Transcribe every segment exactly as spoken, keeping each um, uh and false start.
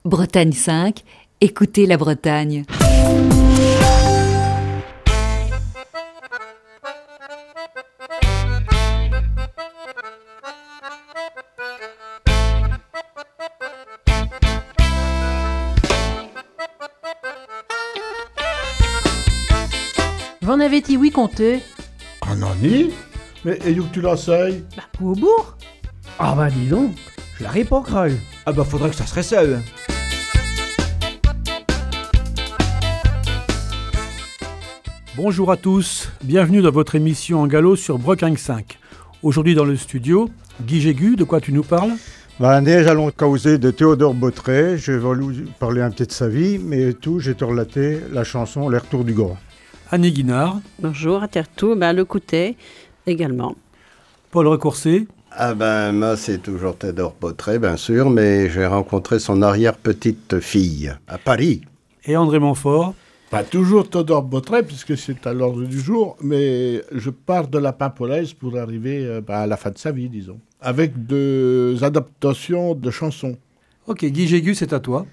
Bretagne cinq, écoutez la Bretagne. Vous en avez-y, oui, comptez. Ah non, ni? Mais et où que tu l'essayes? Bah, au bourg. Ah bah dis donc, je l'aurais pas cru. Ah bah faudrait que ça serait ça. Bonjour à tous, bienvenue dans votre émission en galop sur Bretagne cinq. Aujourd'hui dans le studio, Guy Jégu, de quoi tu nous parles? Ben, nous allons causer de Théodore Botteret. Je vais vous parler un petit de sa vie, mais tout, j'ai te relaté la chanson Les Retours du Gars. Annie Guinard. Bonjour, à Terre-Tout, ben, le Coutet également. Paul Recourcé. Ah ben, moi, c'est toujours Théodore Botteret, bien sûr, mais j'ai rencontré son arrière-petite-fille à Paris. Et André Montfort. Pas toujours Théodore Botteret, puisque c'est à l'ordre du jour, mais je pars de la Pimpolaise pour arriver euh, bah, à la fin de sa vie, disons, avec deux adaptations de chansons. Ok, Guy Jégu, c'est à toi.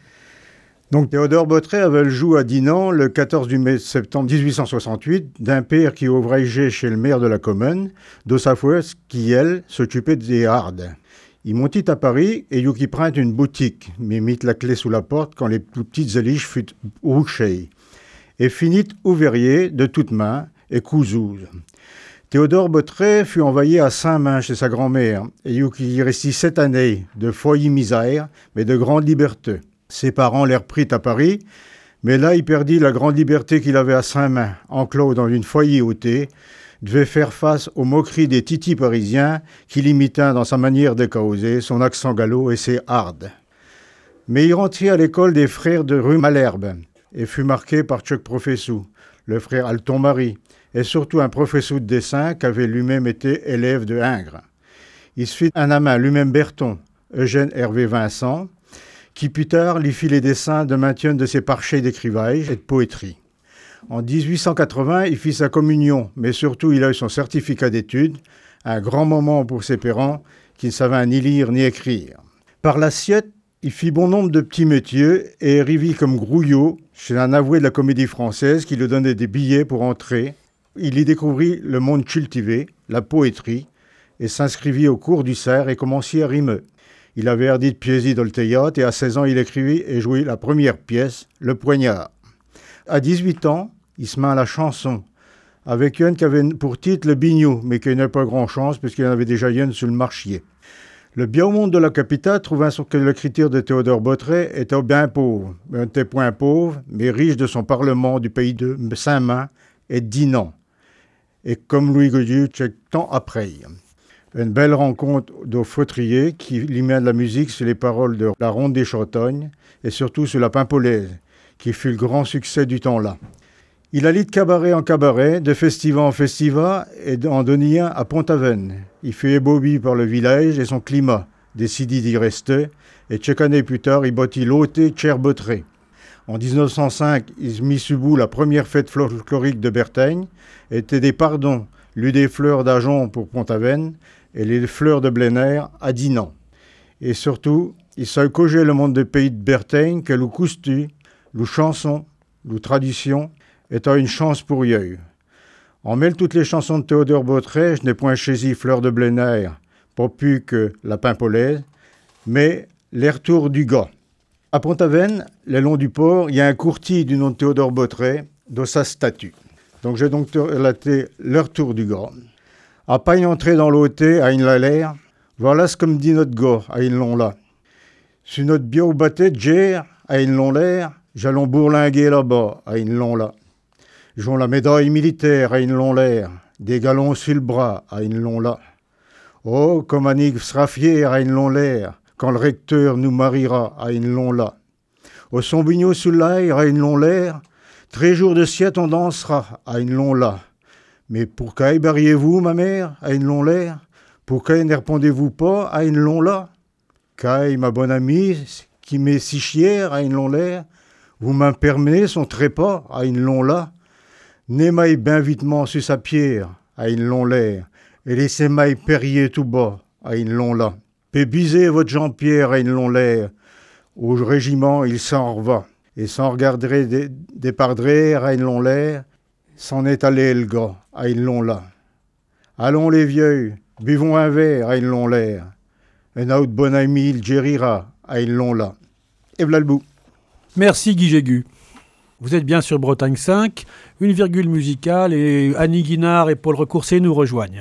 Donc Théodore Botteret avait le joug à Dinan le quatorze septembre dix-huit cent soixante-huit d'un père qui ouvrageait chez le maire de la commune, de sa foi qui, elle, s'occupait des hardes. Il montit à Paris et il qui print une boutique, mais mit la clé sous la porte quand les plus petites éliges furent rouchées, et finit ouvrier de toutes mains et cousouze. Théodore Botteret fut envoyé à Saint-Main chez sa grand-mère, et il y restit sept années de foyer misère, mais de grande liberté. Ses parents l'eurent pris à Paris, mais là il perdit la grande liberté qu'il avait à Saint-Main, enclos dans une foyer ôtée, devait faire face aux moqueries des titis parisiens qui l'imitaient dans sa manière de causer, son accent gallo et ses hardes. Mais il rentrait à l'école des frères de rue Malherbe et fut marqué par Chuck Professou, le frère Alton-Marie, et surtout un professeur de dessin qui avait lui-même été élève de Ingres. Il se fit un amant lui-même Berton, Eugène Hervé Vincent, qui plus tard lui fit les dessins de maintien de ses parchets d'écrivage et de poétrie. En dix-huit cent quatre-vingts, il fit sa communion, mais surtout il a eu son certificat d'études, un grand moment pour ses parents qui ne savaient ni lire ni écrire. Par la suite, il fit bon nombre de petits métiers et arriva comme grouillot chez un avoué de la Comédie Française qui lui donnait des billets pour entrer. Il y découvrit le monde cultivé, la poétrie, et s'inscrivit au cours du Cerf et commençait à rimer. Il avait erdi de piésie dans le théâtre et à seize ans, il écrivit et jouait la première pièce, Le Poignard. À dix-huit ans, il se met à la chanson, avec une qui avait pour titre Le Bignou, mais qui n'a pas grand-chance puisqu'il en avait déjà une sur le marchier. Le bien monde de la capitale trouva que l'écriture de Théodore Botteret était bien pauvre, un n'était point pauvre, mais riche de son parlement du pays de Saint-Main et Dinan. Et comme Louis Godieu, quelques temps après. Une belle rencontre de Fautrier qui lui met de la musique sur les paroles de La Ronde des Chautognes et surtout sur la Pimpolaise, qui fut le grand succès du temps-là. Il allit de cabaret en cabaret, de festival en festival et en donnit un à Pont-Aven. Il fut ébaubi par le village et son climat, décidé d'y rester, et quelques années plus tard, il bâtit l'hôtel Cher Botteret. En dix-neuf cent cinq, il mit sous bout la première fête folklorique de Bretagne, était des pardons, l'eau des fleurs d'Ajon pour Pont-Aven et les fleurs de plein air à Dinan. Et surtout, il s'est cogé le monde des pays de Bretagne que le coustu, le chanson, le tradition, étant une chance pour eux. En mêle toutes les chansons de Théodore Botteret, je n'ai point choisi Fleurs de plein air, pas plus que La Pimpolaise, mais Les Retours du Gars. À Pont-Aven, le long du port, il y a un courtier du nom de Théodore Botteret, dans sa statue. Donc j'ai donc relaté Le Retour du Gars. À pas y entrer dans l'hôtel à une l'air, voilà ce que me dit notre gars à une long là. Sur notre bio batté de gère à une long l'air, j'allons bourlinguer là-bas à une long là. J'ont la médaille militaire à une long l'air, des galons sur le bras à une long là. Oh, comme Annick sera fière à une long l'air, quand le recteur nous mariera à une long là. Au son bignot sous l'air à une long l'air, treize jours de sieste on dansera à une long là. Mais pour qu'aille barriez-vous, ma mère, à une long l'air? Pour qu'aille ne répondez-vous pas à une long là? Qu'aille, ma bonne amie, qui m'est si chère à une long l'air, vous m'impermenez son trépas à une long là? N'émaille bien vitement sur sa pierre à une long l'air, et laissez-maille perrier tout bas à une long là. Pébisez votre Jean-Pierre à une long l'air, Au régiment, il s'en va. Et sans regarder des, des pardrés, à ils l'ont l'air, s'en est allé le gars, à ils l'ont là. Allons les vieux, buvons un verre, à ils l'ont l'air. Un autre bon ami, il gérira, à ils l'ont là. Et voilà le bout. Merci Guy Jégu. Vous êtes bien sur Bretagne cinq, une virgule musicale et Annie Guinard et Paul Recourcé nous rejoignent.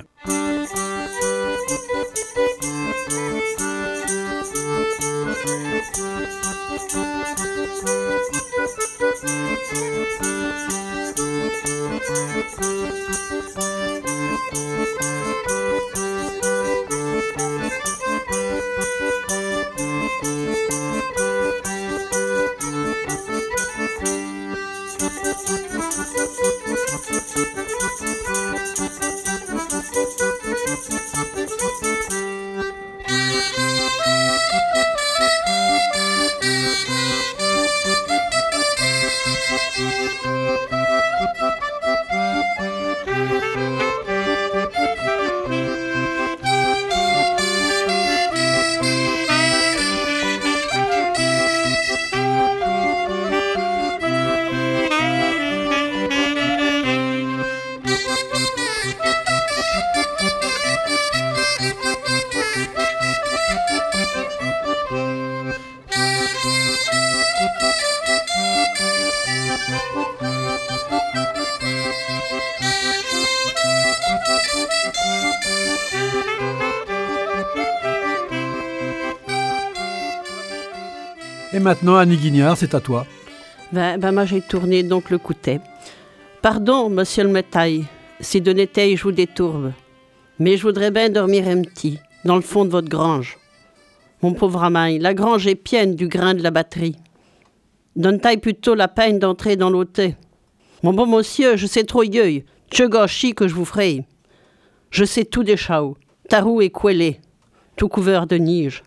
Et maintenant, Annie Guignard, c'est à toi. Ben, ben moi, j'ai tourné donc le coutet. Pardon, monsieur le métail, si de n'était je vous détourbe, mais je voudrais bien dormir un petit, dans le fond de votre grange. Mon pauvre amaille, la grange est pleine du grain de la batterie. Donne-taille plutôt la peine d'entrer dans l'hôtel. Mon bon monsieur, je sais trop yeuil, tche gâchis que je vous ferai. Je sais tout des chaos, tarou et couellé, tout couvert de nige.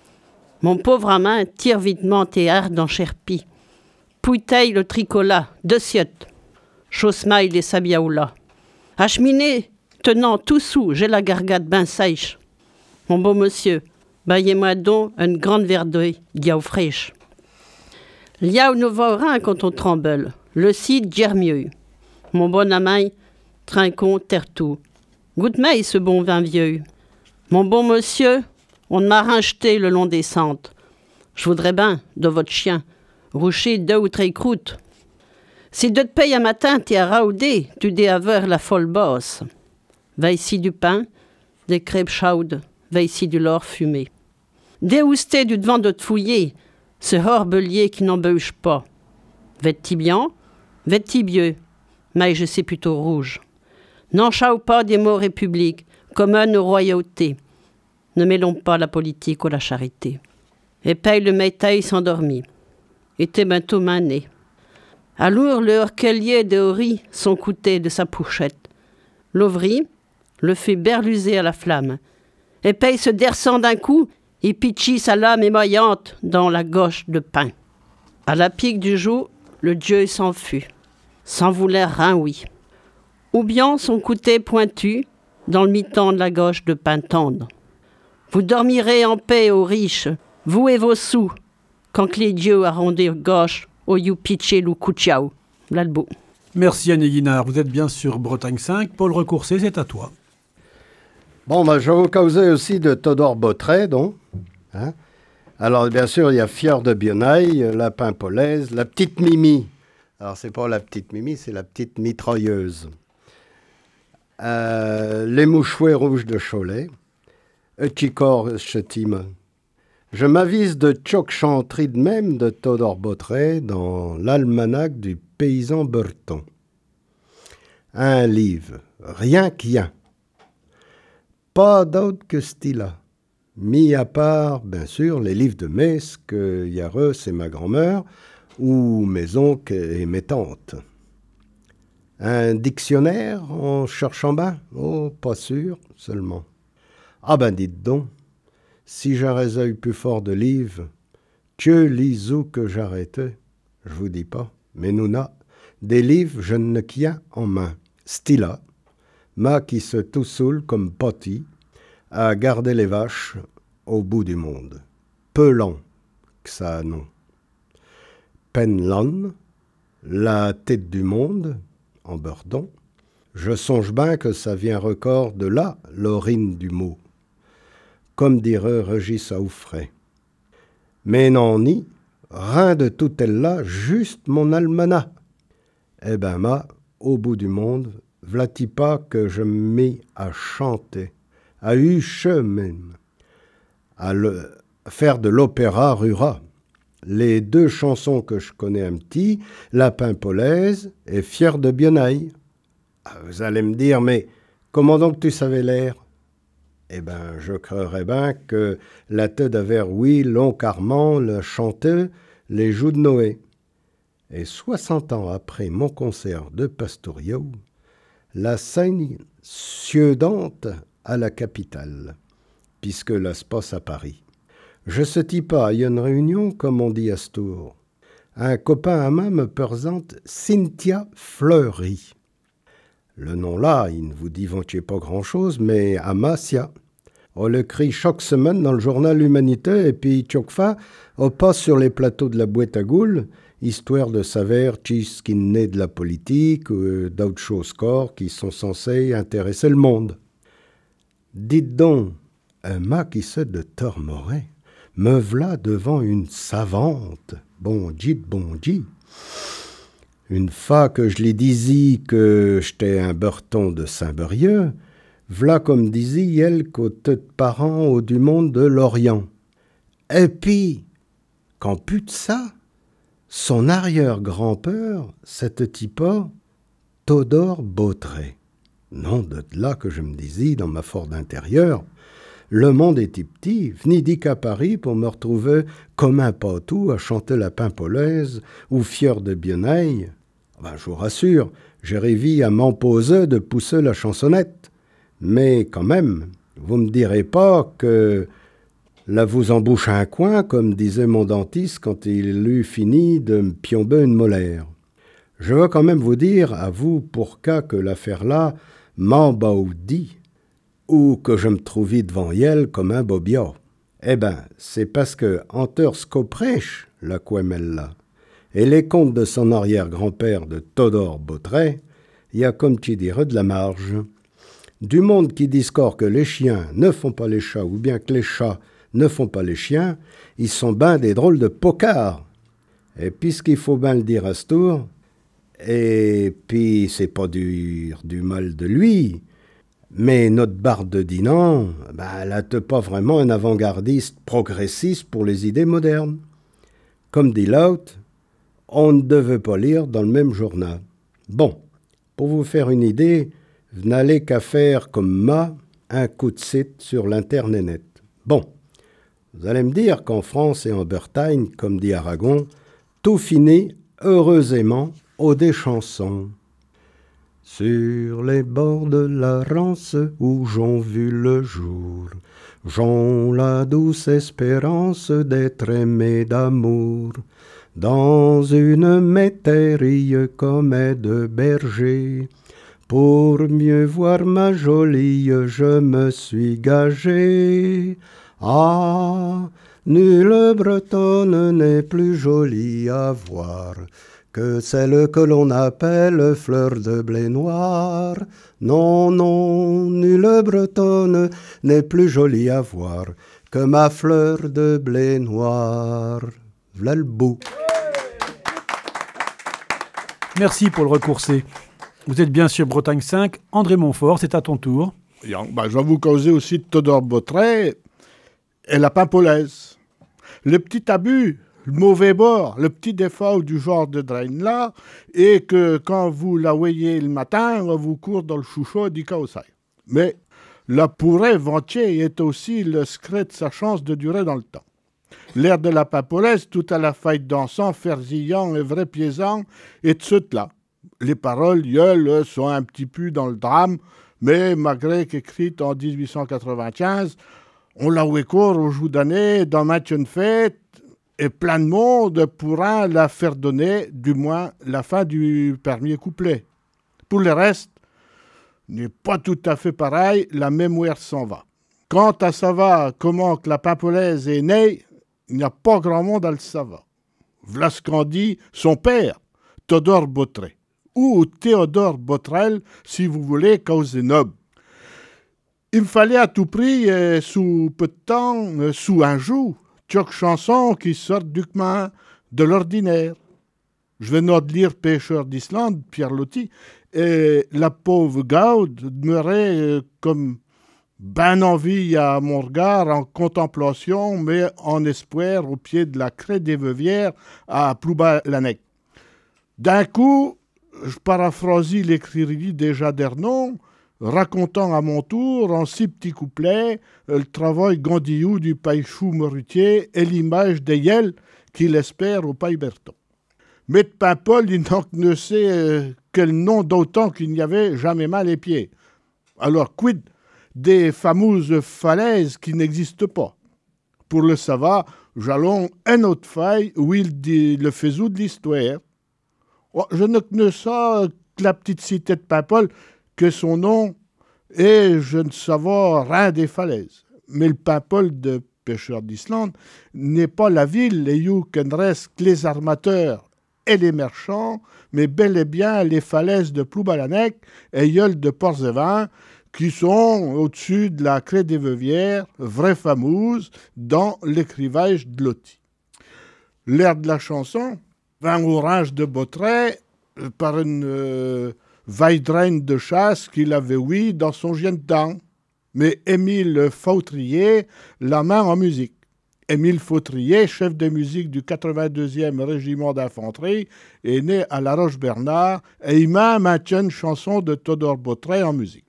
Mon pauvre amain tire vitement tes hardes en cherpi. Pouitaille le tricolat, deux ciottes. Chaussemaille les sabiaoula. À cheminée, tenant tout sous, j'ai la gargade ben sèche. Mon beau monsieur, baillez-moi donc une grande verre d'eau, diao fraîche. Liao nous va rien quand on tremble, le cid gère mieux. Mon bon amaille, trinquons terre-tout. Goûte-moi ce bon vin vieux. Mon bon monsieur, on m'a racheté le long des sentes. Je voudrais bien, de votre chien, roucher deux ou trois croûtes. Si de te paye un matin t'es à raudé, tu dé à ver la folle bosse. Va ici du pain, des crêpes chaudes, va ici du lard fumé. Déousté du devant de te fouiller, ce horbelier qui n'en beuge pas. Vêt-ti bien, vêt-ti bieux, mais je sais plutôt rouge. N'en chao pas des mots républiques, communes aux royautés. Ne mêlons pas la politique ou la charité. Et paye le métail s'endormit. Était bientôt mané. Alors le horquelier de Hori son couté de sa pouchette. L'ouvrit, le fit berluser à la flamme. Et paye se derçant d'un coup, et pitchit sa lame émoyante dans la gauche de pain. À la pique du jour, le dieu s'en fut, sans vouloir rien oui. Ou bien son couté pointu dans le mi-temps de la gauche de pain tendre. Vous dormirez en paix aux riches, vous et vos sous, quand les dieux arrondirent gauche au you pitché lou couchiao. L'albo. Merci Annie Guinard, vous êtes bien sur Bretagne cinq. Paul Recourcé, c'est à toi. Bon, ben, je vais vous causer aussi de Théodore Bottret, donc. Hein? Alors, bien sûr, il y a Fior de Bionaille, Lapin Polaise, la petite Mimi. Alors, c'est pas la petite Mimi, c'est la petite mitrailleuse. Euh, les mouchouets rouges de Cholet, Euchicor Chetime. Je m'avise de Tchoc Chantry de même de Théodore Bottret dans l'almanach du paysan breton. Un livre, rien qu'un. Pas d'autre que style-là. Mis à part, bien sûr, les livres de messe que Yareux et ma grand-mère, ou mes oncles et mes tantes. Un dictionnaire en cherchant bas? Oh, pas sûr, seulement. Ah ben dites donc, si j'aurais eu plus fort de livres, Dieu lisou que j'arrêtais, je vous dis pas, mais nous n'a, des livres je ne qu'y en main. Style-là, ma qui se tout saoule comme Potty, à garder les vaches au bout du monde. Pelant, que ça a nom. Penlan, la tête du monde, en Burdon. Je songe bien que ça vient record de là, l'orine du mot. Comme dirait Régis Auffray. Mais n'en ni, rien de tout elle là, juste mon almanach. Eh ben, ma, au bout du monde, v'là-t-il pas que je me mis à chanter, à hucher même, à le, faire de l'opéra rura. Les deux chansons que je connais un petit, La Pimpolaise et Fier de Bionaille. Vous allez me dire, mais comment donc tu savais l'air? Eh ben, je crerais bien que la tête d'avers, oui, long Carman le chantait les Joues de Noé. Et soixante ans après mon concert de Pastorio, la scène suedante à la capitale, puisque là se passe à Paris. Je se dis pas, il y a une réunion, comme on dit à Stour. Un copain à main me présente Cynthia Fleury. Le nom-là, il ne vous dit volontiers pas grand-chose, mais Amasia. On le crie chaque semaine dans le journal Humanité, et puis chaque fois, on passe sur les plateaux de la boîte à goules, histoire de savoir ce qui naît de la politique ou d'autres choses corps qui sont censées intéresser le monde. Dites donc, un mât qui sait de Tormoret, me v'là devant une savante, bon dit, bon dit. Une fois que je lui disais que j'étais un Burton de Saint-Berieux, v'là comme disait elle qu'au de parents au du monde de l'Orient. Et puis, qu'en plus de ça, son arrière-grand-père, cette type-là, Todor Botret. Non, de là que je me disais dans ma Ford intérieure, le monde était petit, v'ni dit qu'à Paris pour me retrouver comme un patou à chanter la Pimpolaise ou Fier de Bionaille. Ben, je vous rassure, j'ai réussi à m'emposer de pousser la chansonnette. Mais quand même, vous me direz pas que là vous embouche un coin, comme disait mon dentiste quand il eut fini de me piomber une molaire. Je veux quand même vous dire, à vous, pour cas que l'affaire-là m'embaoudit, ou que je me trouvais devant elle comme un bobia. Eh ben, c'est parce que Hunter Scoprèche, la Quemelle-là, et les contes de son arrière-grand-père de Todor Botret, il y a comme tu dirais de la marge. Du monde qui discore que les chiens ne font pas les chats, ou bien que les chats ne font pas les chiens, ils sont ben des drôles de pocards. Et puisqu'il faut ben le dire à ce tour, et puis c'est pas du, du mal de lui, mais notre barde de Dinan, ben, elle n'a pas vraiment un avant-gardiste progressiste pour les idées modernes. Comme dit l'autre, on ne devait pas lire dans le même journal. Bon, pour vous faire une idée, vous n'allez qu'à faire comme ma, un coup de site sur l'internet. Bon, vous allez me dire qu'en France et en Bretagne, comme dit Aragon, tout finit heureusement aux des chansons. Sur les bords de la Rance où j'en vu le jour, j'en la douce espérance d'être aimé d'amour. Dans une métairie comme est de berger, pour mieux voir ma jolie, je me suis gagé. Ah, nulle Bretonne n'est plus jolie à voir que celle que l'on appelle fleur de blé noir. Non, non, nulle Bretonne n'est plus jolie à voir que ma fleur de blé noir. V'là le bout. Merci pour le recoursé. Vous êtes bien sur Bretagne cinq. André Montfort, c'est à ton tour. Ben, je vais vous causer aussi de Todor Botret et la Pimpolaise. Le petit abus, le mauvais bord, le petit défaut du genre de drain-là, et que quand vous la voyez le matin, on vous court dans le chouchou du caossai. Mais la pourrait ventier est aussi le secret de sa chance de durer dans le temps. L'air de la Pimpolaise, tout à la faille dansant, ferzillant et vrai piaisant, et de ce là. Les paroles, elles, sont un petit peu dans le drame, mais malgré qu'écrite en dix-huit cent quatre-vingt-quinze, on l'a oué court au jour d'année, dans match une fête, et plein de monde pourra la faire donner, du moins, la fin du premier couplet. Pour le reste, n'est pas tout à fait pareil, la mémoire s'en va. Quant à savoir comment que la Pimpolaise est née, il n'y a pas grand monde à le savoir. V'là ce qu'en dit son père, Todor Botré, ou Théodore Botrel, si vous voulez, cause noble. Il me fallait à tout prix, euh, sous peu de temps, euh, sous un jour, chaque chanson qui sortent du chemin de l'ordinaire. Je venais de lire Pêcheur d'Islande, Pierre Loti, et la pauvre Gaude demeurait euh, comme ben en vie à mon regard, en contemplation, mais en espoir au pied de la crête des Veuvières à Ploubalanec. D'un coup, je paraphrasie l'écririe déjà d'Ernon, racontant à mon tour, en six petits couplets, le travail gandillou du païchou morutier et l'image des yels qu'il espère au Pays Berton. Mais de Paimpol, il n'en ne sait euh, quel nom d'autant qu'il n'y avait jamais mal les pieds. Alors, quid des fameuses falaises qui n'existent pas? Pour le savoir, j'allons un autre faille où il dit le faisou de l'histoire. Oh, je ne connais ça que la petite cité de Paimpol, que son nom, et je ne savais rien des falaises. Mais le Paimpol de Pêcheur d'Islande n'est pas la ville, les où qu'en reste que les armateurs et les marchands, mais bel et bien les falaises de Ploubalanec et Yeul de Porzevin, qui sont au-dessus de la crête des Veuvières, vraie fameuse, dans l'écrivage de Loti. L'air de la chanson, Vin orange de Botré, par une euh, vaille-draine de chasse qu'il avait, oui, dans son gien de temps. Mais Émile Fautrier, la main en musique. Émile Fautrier, chef de musique du quatre-vingt-deuxième régiment d'infanterie, est né à La Roche-Bernard et il m'a maintenu une chanson de Todor Botré en musique.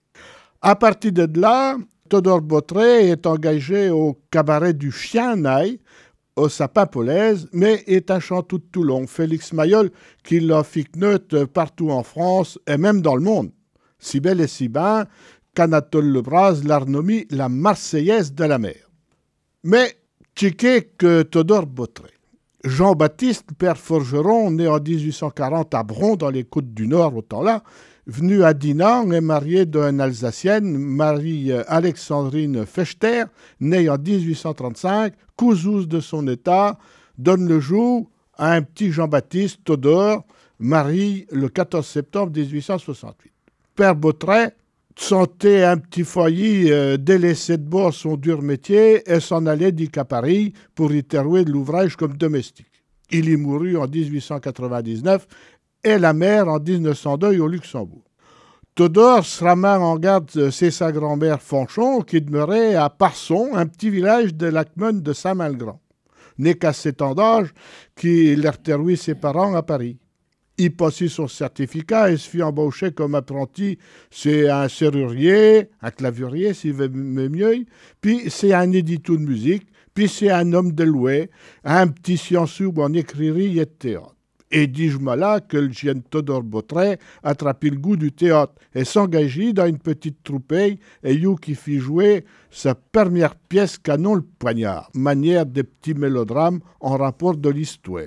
À partir de là, Todor Botré est engagé au cabaret du Chien Naï, au Sapin-Polaise, mais est un chanteur de Toulon, Félix Mayol, qui l'a fait connaître partout en France et même dans le monde. Si belle et si bien qu'Anatole Lebras l'a renommé la Marseillaise de la mer. Mais, tchiqué que Todor Botré. Jean-Baptiste, père forgeron, né en dix-huit cent quarante à Bron, dans les côtes du Nord, au temps-là, venu à Dinan et marié d'une Alsacienne, Marie-Alexandrine Fechter, née en dix-huit cent trente-cinq, cousouze de son état, donne le jour à un petit Jean-Baptiste Todor, marié le quatorze septembre dix-huit cent soixante-huit. Père Botré sentait un petit foyer euh, délaissé de bord son dur métier et s'en allait d'Ic à Paris pour y terrouer de l'ouvrage comme domestique. Il y mourut en dix-huit cent quatre-vingt-dix-neuf et la mère en dix-neuf cent deux au Luxembourg. Todor sera mis en garde, c'est sa grand-mère Fanchon qui demeurait à Parson, un petit village de l'Acmone de Saint-Malgrand. Né qu'à sept ans d'âge, qu'il a reterroué ses parents à Paris. Il passait son certificat et se fit embaucher comme apprenti. C'est un serrurier, un clavurier, s'il veut mieux, puis c'est un éditeur de musique, puis c'est un homme de louet, un petit scienceux en écririe et de théâtre. Et dis-je-moi là que le jeune Todor Botré attrapait le goût du théâtre et s'engageait dans une petite troupeille et you qui fit jouer sa première pièce canon le poignard, manière des petits mélodrames en rapport de l'histoire.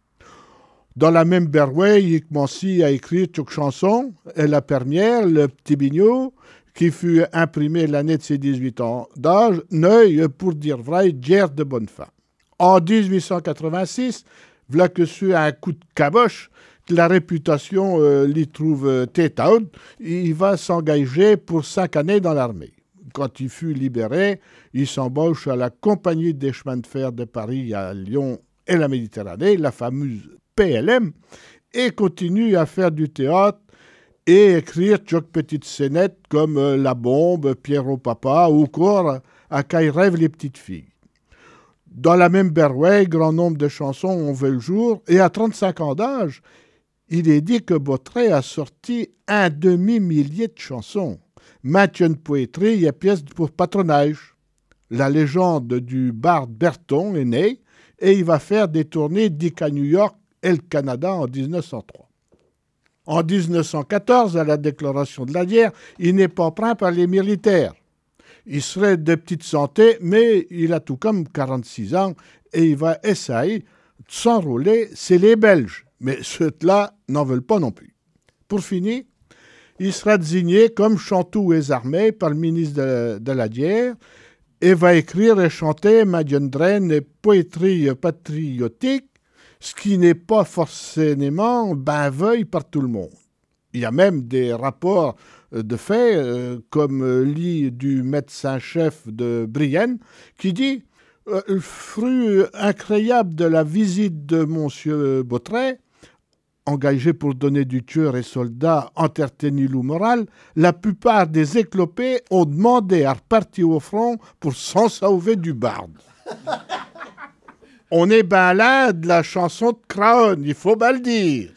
Dans la même berrouille, il commençait à écrire toute chanson, et la première, le petit Bignot, qui fut imprimé l'année de ses dix-huit ans d'âge, neuil, pour dire vrai, guerre de bonne fin. En dix-huit cent quatre-vingt-six, voilà que sur un coup de caboche, la réputation euh, l'y trouve euh, tête à haute, il va s'engager pour cinq années dans l'armée. Quand il fut libéré, il s'embauche à la Compagnie des chemins de fer de Paris à Lyon et la Méditerranée, la fameuse P L M, et continue à faire du théâtre et écrire chaque petite scénette comme euh, La Bombe, Pierrot Papa ou encore À Caille rêvent les petites filles. Dans la même berrouille, grand nombre de chansons ont vu le jour et à trente-cinq ans d'âge, il est dit que Botré a sorti un demi-millier de chansons. Maintenant, poétrie et pièces pour patronage. La légende du barde Berton est née et il va faire des tournées d'Ic à New York et le Canada en dix-neuf cent trois. En dix-neuf cent quatorze, à la déclaration de la guerre, il n'est pas pris par les militaires. Il serait de petite santé, mais il a tout comme quarante-six ans et il va essayer de s'enrôler. C'est les Belges, mais ceux-là n'en veulent pas non plus. Pour finir, il sera désigné comme chantou et armé par le ministre de, de la guerre et va écrire et chanter Madjendren et poétrie patriotique, ce qui n'est pas forcément ben veuille par tout le monde. Il y a même des rapports de fait, euh, comme euh, lit du médecin-chef de Brienne, qui dit euh, « Le fruit incroyable de la visite de monsieur Botret, engagé pour donner du tueur et soldat entretenir le moral, la plupart des éclopés ont demandé à repartir au front pour s'en sauver du barde. » On est ben là de la chanson de Craon, il faut bien le dire.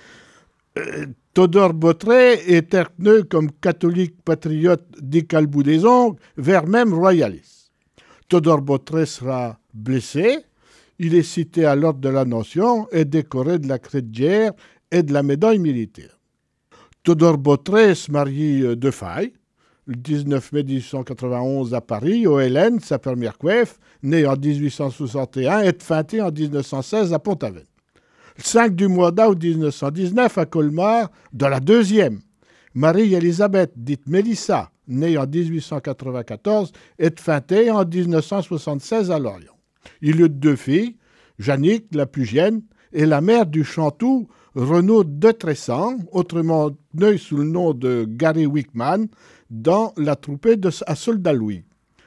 Euh, Todor Botret est retenu comme catholique patriote décalé bout des ongles, vers même royaliste. Todor Botret sera blessé, il est cité à l'ordre de la Nation et décoré de la Croix de guerre et de la médaille militaire. Todor Botret se marie de faille, le dix-neuf mai mille huit cent quatre-vingt-onze à Paris, au Hélène, sa première coiffe, née en dix-huit cent soixante et un, et feintée en dix-neuf cent seize à Pont-Aven. Le cinq du mois d'août dix-neuf cent dix-neuf à Colmar, de la deuxième, Marie-Élisabeth, dite Mélissa, née en dix-huit cent quatre-vingt-quatorze, est feintée en dix-neuf cent soixante-seize à Lorient. Il eut deux filles, Jannick, la plus jeune, et la mère du Chantou, Renaud de Tressan, autrement connu sous le nom de Gary Wickman, dans la troupée de, à Soldat Louis.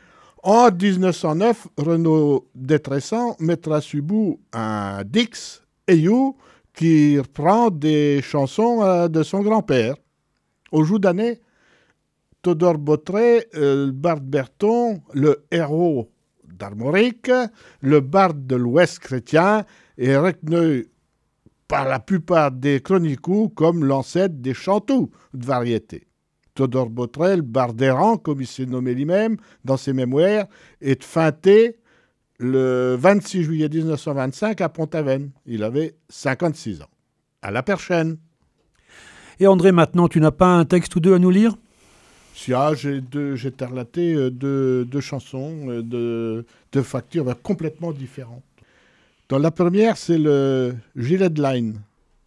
En dix-neuf cent neuf, Renaud de Tressan mettra sur bout un Dix, Eyou, qui reprend des chansons euh, de son grand-père. Au jour d'année, Todor Botret, euh, le barde Berton, le héros d'Armorique, le barde de l'Ouest chrétien, est retenu par la plupart des chroniqueurs comme l'ancêtre des chantous de variété. Todor Botret, le barde errant, comme il s'est nommé lui-même dans ses mémoires, est feinté le vingt-six juillet dix-neuf cent vingt-cinq à Pont-Aven. Il avait cinquante-six ans. À la prochaine. Et André, maintenant, tu n'as pas un texte ou deux à nous lire ? Si, ah, j'ai, deux, j'ai relaté deux, deux chansons de, de factures complètement différentes. Dans la première, c'est le Gilet de Line.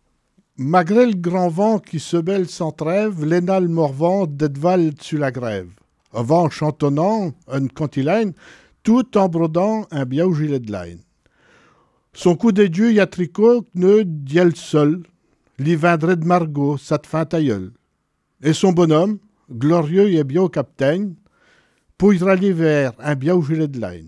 Malgré le grand vent qui se mêle sans trêve, l'énal morvant d'Edval sur la grève. Un vent chantonnant, un cantiline, tout en brodant un biau gilet de laine. Son coup de dieu y a tricot ne diel seul, l'y viendrait de Margot, ça te fin ta gueule. Et son bonhomme, glorieux et bien au capitaine, pouillera l'hiver un biau gilet de laine.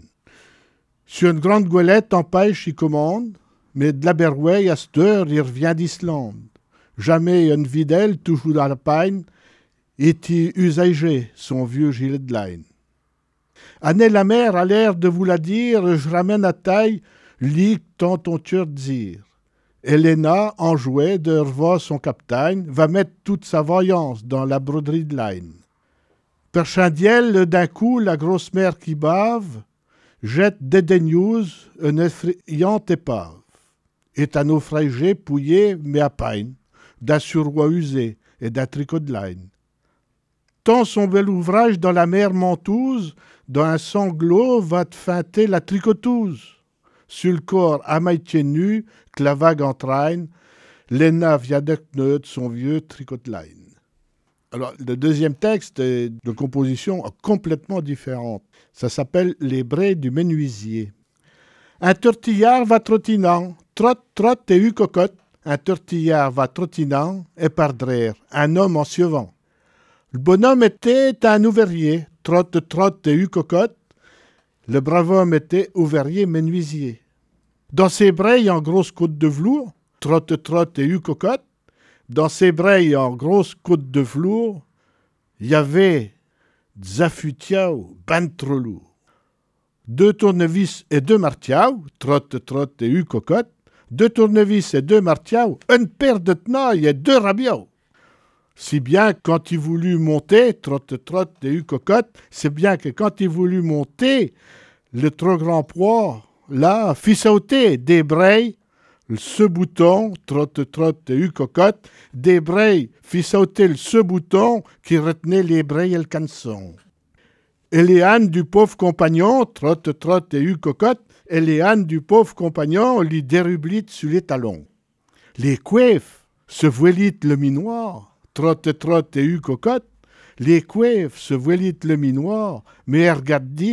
Sur une grande goélette en pêche y commande, mais de la Berway à cette heure il revient d'Islande. Jamais une videlle, toujours dans la pagne, est-il usagé son vieux gilet de laine. Année la mère a l'air de vous la dire, je ramène à taille, lit tant ton cœur dire. Helena, en jouet de revoir son capitaine, va mettre toute sa voyance dans la broderie de laine. Perchindiel, d'un coup, la grosse mère qui bave, jette dédaigneuse une effrayante épave. Est un naufragé pouillé, mais à peine, d'un surroi usé et d'un tricot de laine. Tant son bel ouvrage dans la mer mentouse, dans un sanglot va te feinter la tricotouse. Sur le corps à moitié nu, que la vague entraîne, Léna vient de son vieux tricot de laine. Alors, le deuxième texte est de composition complètement différente. Ça s'appelle Les braies du menuisier. Un tortillard va trottinant, trotte, trotte et eu cocotte. Un tortillard va trottinant et pardrère, un homme en sievant. Le bonhomme était un ouvrier, trotte, trotte et eu cocotte. Le brave homme était ouvrier menuisier. Dans ses breilles en grosse côte de velours, trotte, trotte et eu cocotte. Dans ses breilles en grosse côte de velours, il y avait des affûtiaos ben trop lourds. Deux tournevis et deux martiaos, trotte, trotte et eu cocotte. Deux tournevis et deux martiaos, une paire de tenailles et deux rabiaux. Si bien quand il voulut monter, trotte, trotte et eu cocotte, c'est bien que quand il voulut monter, le trop grand poids, là, fit sauter des breilles, ce bouton, trotte, trotte et eu cocotte, des breilles, fit sauter le ce bouton qui retenait les breilles et le canson. Et les ânes du pauvre compagnon, trotte, trotte et eu cocotte, et les ânes du pauvre compagnon lui dérublitent sur les talons. Les coueffes se voilitent le minoir, trotte, trotte et eu cocotte, les coueffes se voilitent le minoir, mais regarde dit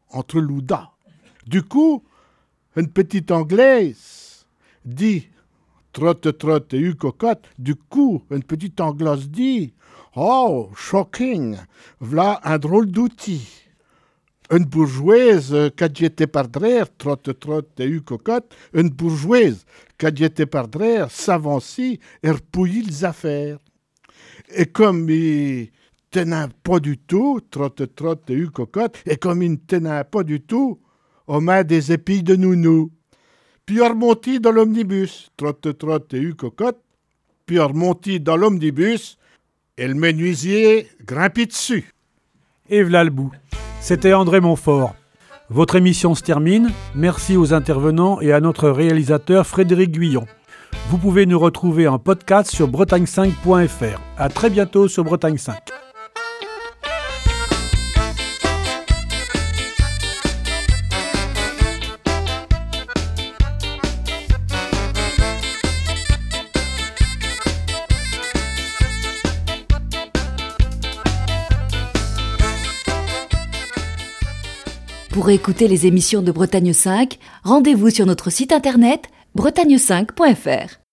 entre louda. Du coup, une petite Anglaise dit trotte, trotte et eu cocotte. Du coup, une petite Anglaise dit oh, shocking, v'là un drôle d'outil. Une bourgeoise qu'a été pardrère, trotte, trotte et eu cocotte, une bourgeoise qu'a été pardrère s'avancer et repouiller les affaires. Et comme il tenait pas du tout, trotte, trotte et eu cocotte, et comme il ne tenait pas du tout, on met des épilles de nounou. Puis on remontit dans l'omnibus, trotte, trotte et eu cocotte, puis on remontit dans l'omnibus, et le menuisier grimpit dessus. Et v'là le bout. C'était André Montfort. Votre émission se termine. Merci aux intervenants et à notre réalisateur Frédéric Guyon. Vous pouvez nous retrouver en podcast sur bretagne cinq point f r. À très bientôt sur Bretagne cinq. Pour écouter les émissions de Bretagne cinq, rendez-vous sur notre site internet bretagne cinq point f r.